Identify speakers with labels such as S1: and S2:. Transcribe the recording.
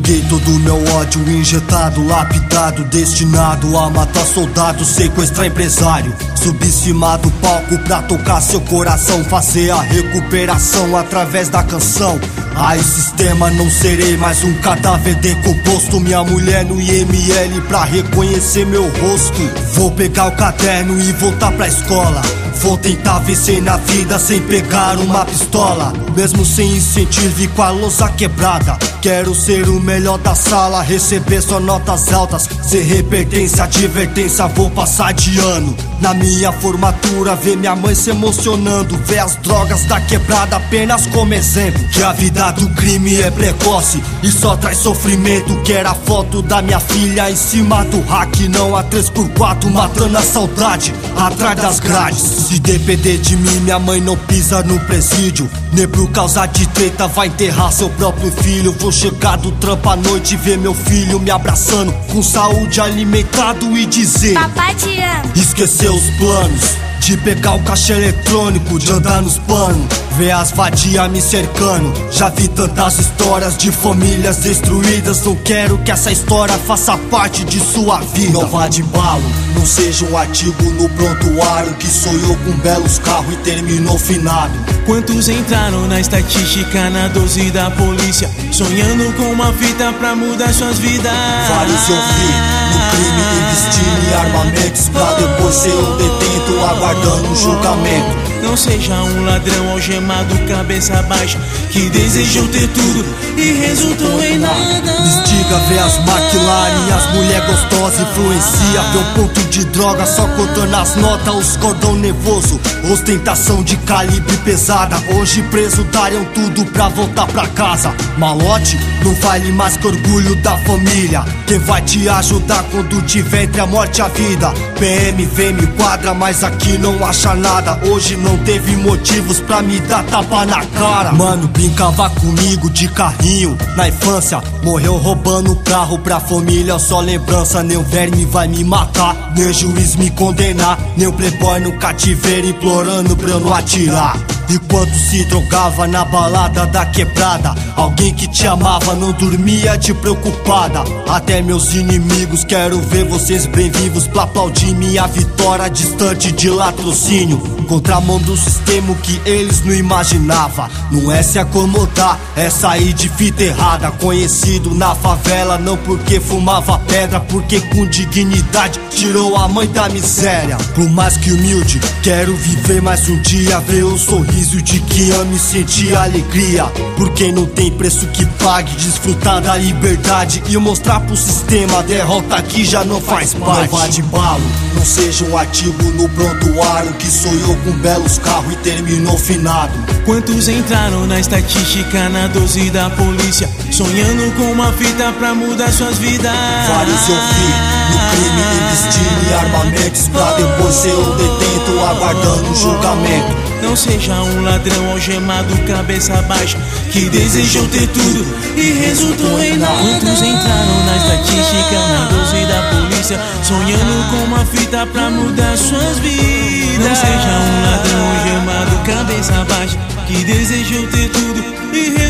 S1: Peguei todo o meu ódio injetado, lapidado, destinado a matar soldado, sequestrar empresário. Subi em cima do palco pra tocar seu coração, fazer a recuperação através da canção. Ai, sistema, não serei mais um cadáver decomposto. Minha mulher no IML pra reconhecer meu rosto. Vou pegar o caderno e voltar pra escola. Vou tentar vencer na vida sem pegar uma pistola. Mesmo sem incentivo e com a lousa quebrada, quero ser o melhor da sala, receber só notas altas. Sem repertência, advertência, vou passar de ano. Na minha formatura, ver minha mãe se emocionando, ver as drogas da quebrada apenas como exemplo. Que a vida do crime é precoce e só traz sofrimento. Quero a foto da minha filha em cima do rack, não a 3x4 matando a saudade atrás das grades. Se depender de mim, minha mãe não pisa no presídio, nem por causa de treta vai enterrar seu próprio filho. Vou chegar do trampo à noite e ver meu filho me abraçando, com saúde, alimentado e dizer:
S2: papai te ama.
S1: Esqueceu os planos de pegar o caixa eletrônico, de andar nos panos, ver as vadias me cercando. Já vi tantas histórias de famílias destruídas, não quero que essa história faça parte de sua vida. Não vá de embalo, não seja um artigo no prontuário que sonhou com belos carros e terminou finado.
S3: Quantos entraram na estatística na 12 da polícia, sonhando com uma fita pra mudar suas vidas?
S1: Vários eu vi no crime, em destino e armamentos, pra depois ser um detento aguardando um julgamento.
S3: Não seja um ladrão algemado, cabeça baixa, que desejou ter tudo e resultou em nada.
S1: Instiga ver as McLaren e as mulher gostosas, influencia ver um ponto de droga só contando as notas, os cordão nervoso, ostentação de calibre pesada. Hoje preso dariam tudo pra voltar pra casa. Malote não vale mais que orgulho da família. Quem vai te ajudar quando tiver entre a morte e a vida? PM vem me quadra, mas aqui não acha nada. Hoje não teve motivos pra me dar tapa na cara. Mano, brincava comigo de carrinho na infância, morreu roubando carro pra família, só lembrança. Nem o verme vai me matar, nem o juiz me condenar, nem o playboy no cativeiro implorando pra eu não atirar. Enquanto se drogava na balada da quebrada, alguém que te amava não dormia de preocupada. Até meus inimigos, quero ver vocês bem vivos pra aplaudir minha vitória distante de latrocínio. Contramão do sistema que eles não imaginavam. Não é se acomodar, é sair de fita errada. Conhecido na favela não porque fumava pedra, porque com dignidade tirou a mãe da miséria. Por mais que humilde, quero viver mais um dia, ver o sorriso de quem ama e sentir alegria. Porque não tem preço que pague desfrutar da liberdade e mostrar pro sistema a derrota que já não faz parte. Não vá de embalo, não seja um artigo no prontuário que sonhou com belos carros e terminou finado.
S3: Quantos entraram na estatística na 12 da polícia, sonhando com uma fita pra mudar suas vidas?
S1: Vários eu vi no crime, em destino e armamentos, pra depois ser um detento aguardando um julgamento.
S3: Não seja um ladrão algemado, cabeça baixa, que desejou ter tudo e resultou em nada. Quantos entraram na estatística na 12 da polícia, sonhando com uma fita pra mudar suas vidas? Não seja um ladrão algemado, cabeça baixa, que desejou ter tudo e